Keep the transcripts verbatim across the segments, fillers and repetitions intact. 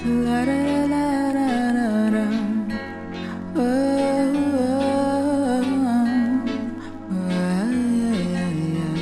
La da da da da da. Oh, oh, oh, yeah, yeah, yeah.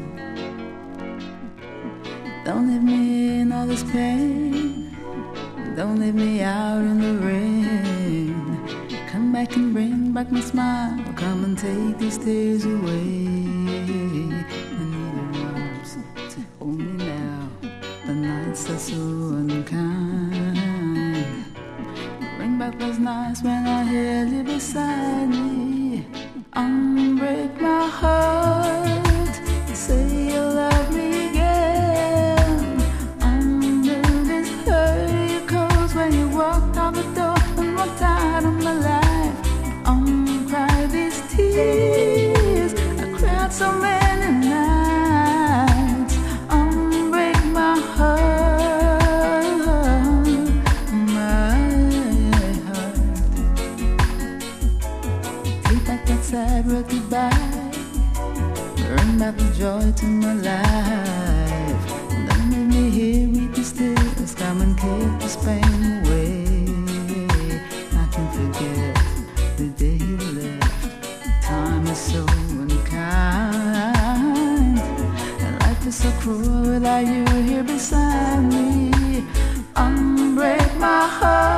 Don't leave me in all this pain. Don't leave me out in the rain. Come back and bring back my smile. Come and take these tears away. I need your arms to hold me now. The nights are so unkind. Bring back those nights when I held you beside me. Unbreak my heart. Say you love me again. Undo this hurt you caused when you walked out the door and walked out of my life. Uncry these tears. I cried so many nights. Unbreak my heart, my heart. Take back that sad word goodbye. Bring back the joy to my life. Don't leave me here with the tears. Come and keep this pain away. I can forget the day you left. Time is so unkind, and life is so cruel without you here beside me. Unbreak my heart.